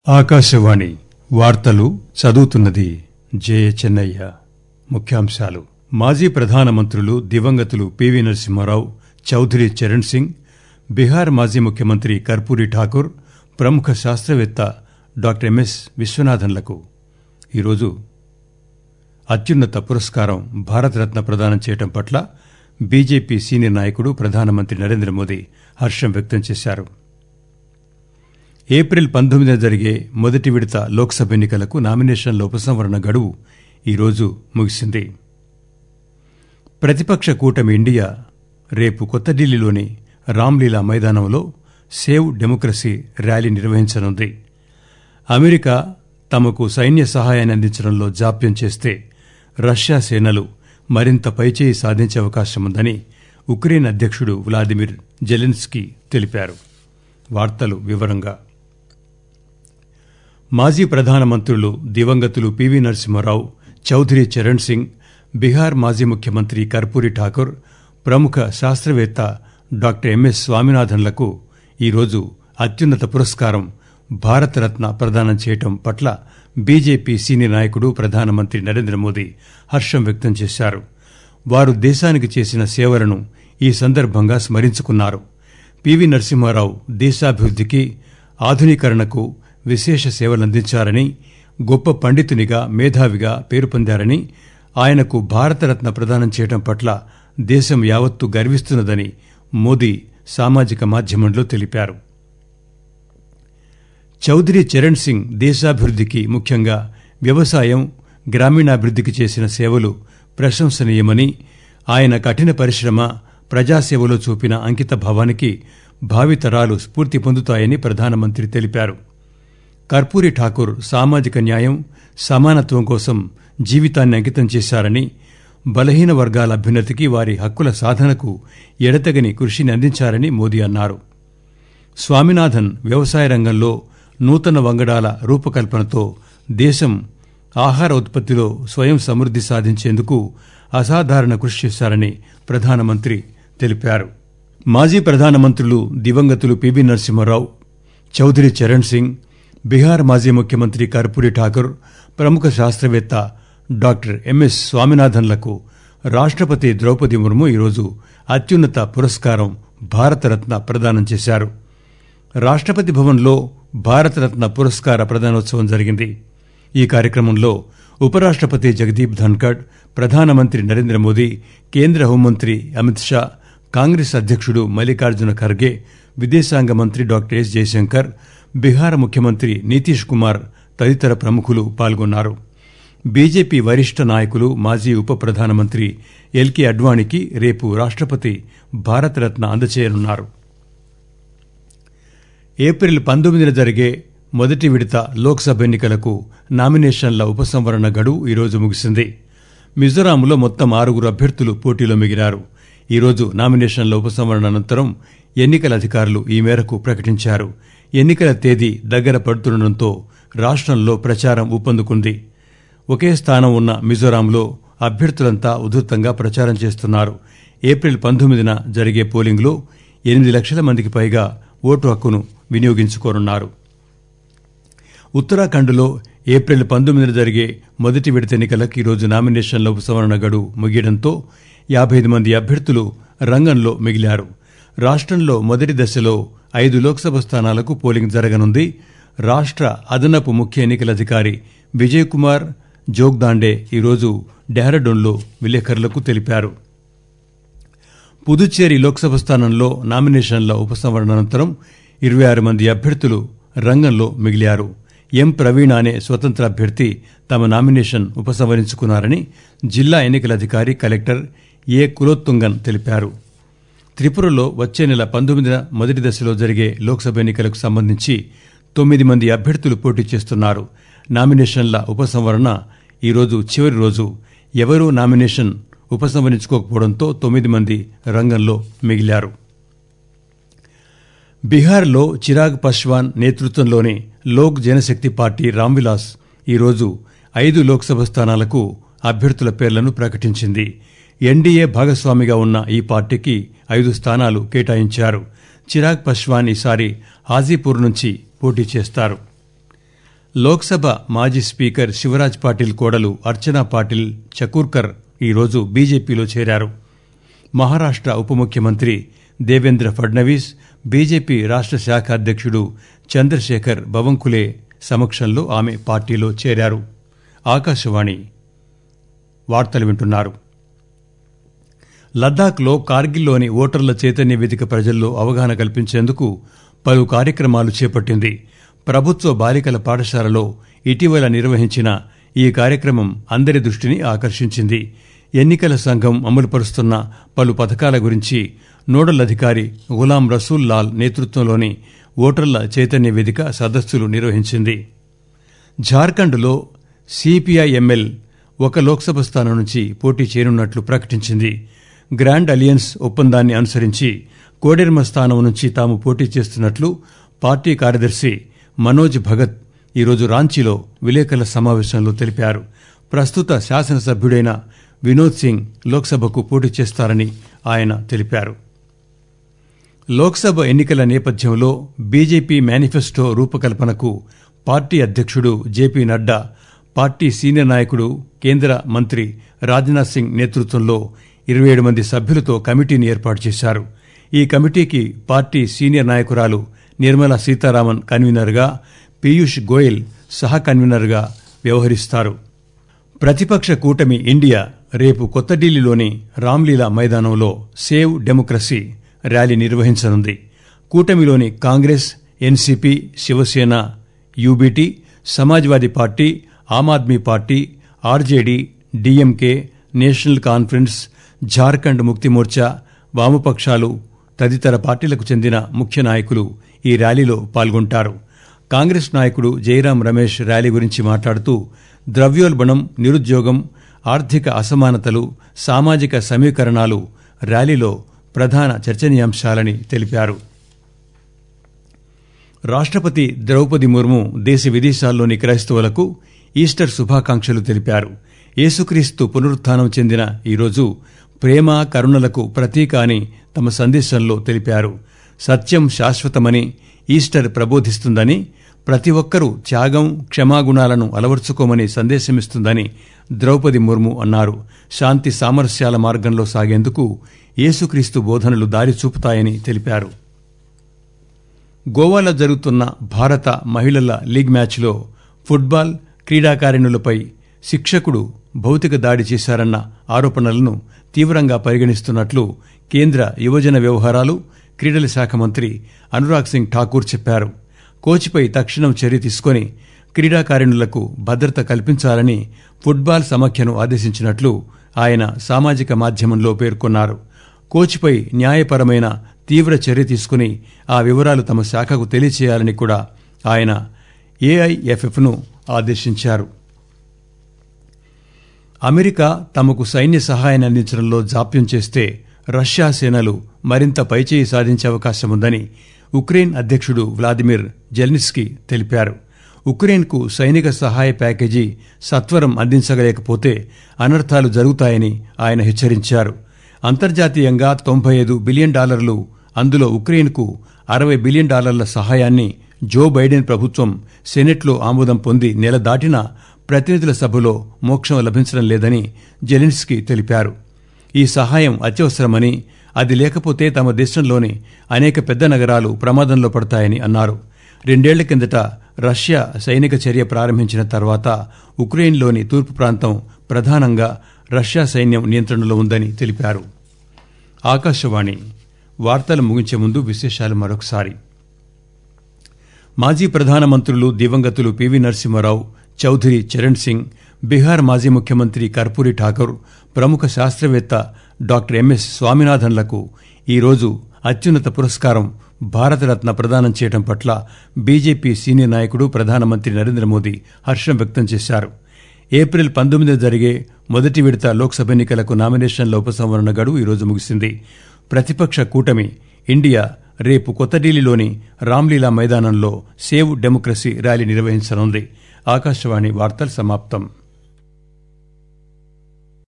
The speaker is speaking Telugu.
ఆకాశవాణి వార్తలు చదువుతున్నది జె చెన్నయ్య. ముఖ్యాంశాలు. మాజీ ప్రధానమంత్రులు దివంగతులు పివి నరసింహారావు, చౌదరి చరణ్ సింగ్, బీహార్ మాజీ ముఖ్యమంత్రి కర్పూరి ఠాకూర్, ప్రముఖ శాస్త్రవేత్త డాక్టర్ ఎంఎస్ విశ్వనాథన్లకు ఈరోజు అత్యున్నత పురస్కారం భారతరత్న ప్రదానం చేయడం పట్ల బీజేపీ సీనియర్ నాయకుడు ప్రధానమంత్రి నరేంద్రమోదీ హర్షం వ్యక్తం చేశారు. ఏప్రిల్ 19న జరిగే మొదటి విడత లోక్సభ ఎన్నికలకు నామినేషన్ల ఉపసంహరణ గడువు ఈరోజు ముగిసింది. ప్రతిపక్ష కూటమి ఇండియా రేపు కొత్త ఢిల్లీలోని రామ్లీలా మైదానంలో సేవ్ డెమోక్రసీ ర్యాలీ నిర్వహించనుంది. అమెరికా తమకు సైన్య సహాయాన్ని అందించడంలో జాప్యం చేస్తే రష్యా సేనలు మరింత పైచేయి సాధించే అవకాశముందని ఉక్రెయిన్ అధ్యక్షుడు వ్లాదిమిర్ జెలెన్స్కీ తెలిపారు. వార్తలు వివరంగా. మాజీ ప్రధానమంత్రులు దివంగతులు పివి నరసింహారావు, చౌదరి చరణ్ సింగ్, బీహార్ మాజీ ముఖ్యమంత్రి కర్పూరి ఠాకూర్, ప్రముఖ శాస్త్రవేత్త డాక్టర్ ఎంఎస్ స్వామినాథన్లకు ఈరోజు అత్యున్నత పురస్కారం భారతరత్న ప్రదానం చేయడం పట్ల బీజేపీ సీనియర్ నాయకుడు ప్రధానమంత్రి నరేంద్రమోదీ హర్షం వ్యక్తం చేశారు. వారు దేశానికి చేసిన సేవలను ఈ సందర్భంగా స్మరించుకున్నారు. పివి నరసింహారావు దేశాభివృద్దికి, ఆధునీకరణకు విశేష సేవలందించారని, గొప్ప పండితునిగా, మేధావిగా పేరు పొందారని, ఆయనకు భారతరత్న ప్రదానం చేయడం పట్ల దేశం యావత్తు గర్విస్తున్నదని మోదీ సామాజిక మాధ్యమంలో తెలిపారు. చౌదరి చరణ్ సింగ్ దేశాభివృద్దికి, ముఖ్యంగా వ్యవసాయం, గ్రామీణాభివృద్దికి చేసిన సేవలు ప్రశంసనీయమని, ఆయన కఠిన పరిశ్రమ, ప్రజాసేవలో చూపిన అంకిత భావానికి భావితరాలు స్ఫూర్తి పొందుతాయని ప్రధానమంత్రి తెలిపారు. కర్పూరి ఠాకూర్ సామాజిక న్యాయం, సమానత్వం కోసం జీవితాన్ని అంకితం చేశారని, బలహీన వర్గాల అభ్యున్నతికి, వారి హక్కుల సాధనకు ఎడతెగని కృషిని అందించారని మోదీ అన్నారు. స్వామినాథన్ వ్యవసాయ రంగంలో నూతన వంగడాల రూపకల్పనతో దేశం ఆహార ఉత్పత్తిలో స్వయం సమృద్ది సాధించేందుకు అసాధారణ కృషి చేశారని ప్రధానమంత్రి తెలిపారు. మాజీ ప్రధానమంత్రులు దివంగతులు పివి నరసింహారావు, చౌదరి చరణ్ సింగ్, బీహార్ మాజీ ముఖ్యమంత్రి కర్పూరి ఠాకూర్, ప్రముఖ శాస్త్రవేత్త డాక్టర్ ఎంఎస్ స్వామినాథన్లకు రాష్ట్రపతి ద్రౌపది ముర్ము ఈరోజు అత్యున్నత పురస్కారం భారతరత్న ప్రదానం చేశారు. రాష్ట్రపతి భవన్లో భారతరత్న పురస్కార ప్రదానోత్సవం జరిగింది. ఈ కార్యక్రమంలో ఉపరాష్ట్రపతి జగదీప్ ధన్కడ్, ప్రధానమంత్రి నరేంద్రమోదీ, కేంద్ర హోంమంత్రి అమిత్ షా, కాంగ్రెస్ అధ్యక్షుడు మల్లికార్జున ఖర్గే, విదేశాంగ మంత్రి డాక్టర్ ఎస్ జయశంకర్, బీహార్ ముఖ్యమంత్రి నితీష్ కుమార్ తదితర ప్రముఖులు పాల్గొన్నారు. బీజేపీ వరిష్ఠ నాయకులు, మాజీ ఉప ప్రధానమంత్రి ఎల్కే అడ్వాణీకి రేపు రాష్ట్రపతి భారతరత్న అందజేయనున్నారు. ఏప్రిల్ 19న జరిగే మొదటి విడత లోక్సభ ఎన్నికలకు నామినేషన్ల ఉపసంహరణ గడువు ఈరోజు ముగిసింది. మిజోరాంలో మొత్తం 6 అభ్యర్థులు పోటీలో మిగిలారు. ఈరోజు నామినేషన్ల ఉపసంహరణ అనంతరం ఎన్నికల అధికారులు ఈ మేరకు ప్రకటించారు. ఎన్నికల తేదీ దగ్గర పడుతుండటంతో రాష్ట్రంలో ప్రచారం ఊపందుకుంది. ఒకే స్థానం ఉన్న మిజోరాంలో అభ్యర్థులంతా ఉధృతంగా ప్రచారం చేస్తున్నారు. ఏప్రిల్ 19న జరిగే పోలింగ్లో 8 లక్షల మందికి పైగా ఓటు హక్కును వినియోగించుకోనున్నారు. ఉత్తరాఖండ్లో ఏప్రిల్ 19న జరిగే మొదటి విడత ఎన్నికలకు ఈరోజు నామినేషన్ల ఉపసంహరణ గడువు ముగియడంతో 55 మంది అభ్యర్థులు రంగంలో మిగిలారు. రాష్ట్రంలో మొదటి దశలో 5 లోక్సభ స్థానాలకు పోలింగ్ జరగనుంది. రాష్ట్ర అదనపు ముఖ్య ఎన్నికల అధికారి విజయ్ కుమార్ జోగ్దాండే ఈరోజు డెహ్రాడూన్లో విలేకరులకు తెలిపారు. పుదుచ్చేరి లోక్సభ స్థానంలో నామినేషన్ల ఉపసంహరణ అనంతరం 26 మంది అభ్యర్థులు రంగంలో మిగిలారు. ఎం ప్రవీణ అనే స్వతంత్ర అభ్యర్థి తమ నామినేషన్ ఉపసంహరించుకున్నారని జిల్లా ఎన్నికల అధికారి కలెక్టర్ ఏ కులోత్తుంగన్ తెలిపారు. త్రిపురలో వచ్చే నెల 19న మొదటి దశలో జరిగే లోక్సభ ఎన్నికలకు సంబంధించి 9 మంది అభ్యర్థులు పోటీ చేస్తున్నారు. నామినేషన్ల ఉపసంహరణ ఈరోజు చివరి రోజు. ఎవరూ నామినేషన్ ఉపసంహరించుకోకపోవడంతో 9 మంది రంగంలో మిగిలారు. బీహార్లో చిరాగ్ పాస్వాన్ నేతృత్వంలోని లోక్ జనశక్తి పార్టీ రామ్విలాస్ ఈరోజు 5 లోక్సభ స్థానాలకు అభ్యర్థుల పేర్లను ప్రకటించింది. ఎన్డీఏ భాగస్వామిగా ఉన్న ఈ పార్టీకి 5 స్థానాలు కేటాయించారు. చిరాగ్ పాస్వాన్ ఈసారి హాజీపూర్ నుంచి పోటీ చేస్తారు. లోక్సభ మాజీ స్పీకర్ శివరాజ్ పాటిల్ కోడలు అర్చనా పాటిల్ చకూర్కర్ ఈరోజు బీజేపీలో చేరారు. మహారాష్ట ఉప ముఖ్యమంత్రి దేవేంద్ర ఫడ్నవీస్, బీజేపీ రాష్ట శాఖ అధ్యక్షుడు చంద్రశేఖర్ బవంకులే సమక్షంలో ఆమె పార్టీలో చేరారు. ఆకాశవాణి వార్తలు వింటున్నారు. లద్దాఖ్లో కార్గిల్లోని ఓటర్ల చైతన్య వేదిక ప్రజల్లో అవగాహన కల్పించేందుకు పలు కార్యక్రమాలు చేపట్టింది. ప్రభుత్వ బాలికల పాఠశాలలో ఇటీవల నిర్వహించిన ఈ కార్యక్రమం అందరి దృష్టిని ఆకర్షించింది. ఎన్నికల సంఘం అమలుపరుస్తున్న పలు పథకాల గురించి నోడల్ అధికారి గులాం రసూల్ లాల్ నేతృత్వంలోని ఓటర్ల చైతన్య వేదిక సదస్సులు నిర్వహించింది. జార్ఖండ్లో సిపిఐఎంఎల్ ఒక లోక్సభ స్థానం నుంచి పోటీ చేయనున్నట్లు ప్రకటించింది. గ్రాండ్ అలియన్స్ ఒప్పందాన్ని అనుసరించి కోడెర్మ స్థానం నుంచి తాము పోటీ చేస్తున్నట్లు పార్టీ కార్యదర్శి మనోజ్ భగత్ ఈరోజు రాంచీలో విలేకరుల సమావేశంలో తెలిపారు. ప్రస్తుత శాసనసభ్యుడైన వినోద్ సింగ్ లోక్సభకు పోటీ చేస్తారని ఆయన తెలిపారు. లోక్సభ ఎన్నికల నేపథ్యంలో బీజేపీ మేనిఫెస్టో రూపకల్పనకు పార్టీ అధ్యక్షుడు జేపీ నడ్డా, పార్టీ సీనియర్ నాయకుడు కేంద్ర మంత్రి రాజ్నాథ్ సింగ్ నేతృత్వంలో 27 మంది సభ్యులతో కమిటీని ఏర్పాటు చేశారు. ఈ కమిటీకి పార్టీ సీనియర్ నాయకురాలు నిర్మలా సీతారామన్ కన్వీనర్గా, పీయూష్ గోయల్ సహ కన్వీనర్గా వ్యవహరిస్తారు. ప్రతిపక్ష కూటమి ఇండియా రేపు కొత్త ఢిల్లీలోని రామ్లీలా మైదానంలో సేవ్ డెమోక్రసీ ర్యాలీ నిర్వహించనుంది. కూటమిలోని Congress, NCP, Shiv Sena, UBT, Samajwadi party, Aam Aadmi party, RJD, DMK, National Conference, Jharkhand Mukti Morcha, వామపక్షాలు తదితర పార్టీలకు చెందిన ముఖ్య నాయకులు ఈ ర్యాలీలో పాల్గొంటారు. కాంగ్రెస్ నాయకుడు జైరాం రమేష్ ర్యాలీ గురించి మాట్లాడుతూ ద్రవ్యోల్బణం, నిరుద్యోగం, ఆర్థిక అసమానతలు, సామాజిక సమీకరణాలు ర్యాలీలో ప్రధాన చర్చనీయాంశాలని తెలిపారు. రాష్టపతి ద్రౌపది ముర్ము దేశ విదేశాల్లోని క్రైస్తవులకు ఈస్టర్ శుభాకాంక్షలు తెలిపారు. యేసుక్రీస్తు పునరుత్థానం చెందిన ఈరోజు ప్రేమ, కరుణలకు ప్రతీక అని తమ సందేశంలో తెలిపారు. సత్యం శాశ్వతమని ఈస్టర్ ప్రబోధిస్తుందని, ప్రతి ఒక్కరూ త్యాగం, క్షమాగుణాలను అలవర్చుకోమని సందేశమిస్తుందని ద్రౌపది ముర్ము అన్నారు. శాంతి సామరస్యాల మార్గంలో సాగేందుకు యేసుక్రీస్తు బోధనలు దారి చూపుతాయని తెలిపారు. గోవాలో జరుగుతున్న భారత మహిళల లీగ్ మ్యాచ్లో ఫుట్బాల్ క్రీడాకారిణులపై శిక్షకుడు భౌతిక దాడి చేశారన్న ఆరోపణలను తీవ్రంగా పరిగణిస్తున్నట్లు కేంద్ర యువజన వ్యవహారాలు, క్రీడల శాఖ మంత్రి అనురాగ్ సింగ్ ఠాకూర్ చెప్పారు. కోచ్పై తక్షణం చర్య తీసుకుని క్రీడాకారిణులకు భద్రత కల్పించాలని ఫుట్బాల్ సమాఖ్యను ఆదేశించినట్లు ఆయన సామాజిక మాధ్యమంలో పేర్కొన్నారు. కోచ్పై న్యాయపరమైన తీవ్ర చర్య తీసుకుని ఆ వివరాలు తమ శాఖకు తెలియచేయాలని కూడా ఆయన ఏఐఎఫ్ఎఫ్ను ఆదేశించారు. అమెరికా తమకు సైన్య సహాయాన్ని అందించడంలో జాప్యం చేస్తే రష్యా సేనలు మరింత పైచేయి సాధించే అవకాశముందని ఉక్రెయిన్ అధ్యక్షుడు వ్లాదిమిర్ జెలెన్స్కీ తెలిపారు. ఉక్రెయిన్కు సైనిక సహాయ ప్యాకేజీ సత్వరం అందించలేకపోతే అనర్థాలు జరుగుతాయని ఆయన హెచ్చరించారు. అంతర్జాతీయంగా $95 బిలియన్, అందులో ఉక్రెయిన్కు $60 బిలియన్ సహాయాన్ని జో బైడెన్ ప్రభుత్వం సెనెట్లో ఆమోదం పొంది నెల దాటినా ప్రతినిధుల సభలో మోక్షం లభించడం లేదని జెలెన్స్కీ తెలిపారు. ఈ సహాయం అత్యవసరమని, అది లేకపోతే తమ దేశంలోని అనేక పెద్ద నగరాలు ప్రమాదంలో పడతాయని అన్నారు. 2 ఏళ్ల కిందట రష్యా సైనిక చర్య ప్రారంభించిన తర్వాత ఉక్రెయిన్లోని తూర్పు ప్రాంతం ప్రధానంగా రష్యా సైన్యం నియంత్రణలో ఉందని తెలిపారు. ఆకాశవాణి వార్తలు ముగించే ముందు విశేషాలు మరొకసారి. మాజీ ప్రధానమంత్రులు దివంగతులు పివి నరసింహారావు, చౌధరి చరణ్ సింగ్, బీహార్ మాజీ ముఖ్యమంత్రి కర్పూరి ఠాకూర్, ప్రముఖ శాస్త్రవేత్త డాక్టర్ ఎంఎస్ స్వామినాథన్లకు ఈరోజు అత్యున్నత పురస్కారం భారతరత్న ప్రదానం చేయడం పట్ల బీజేపీ సీనియర్ నాయకుడు ప్రధానమంత్రి నరేంద్ర మోదీ హర్షం వ్యక్తం చేశారు. ఏప్రిల్ 19 జరిగే మొదటి విడత లోక్సభ ఎన్నికలకు నామినేషన్ల ఉపసంహరణ గడువు ఈరోజు ముగిసింది. ప్రతిపక్ష కూటమి ఇండియా రేపు కొత్త ఢిల్లీలోని రామ్లీలా మైదానంలో సేవ్ డెమోక్రసీ ర్యాలీ నిర్వహించనుంది. ఆకాశవాణి వార్తలు సమాప్తం.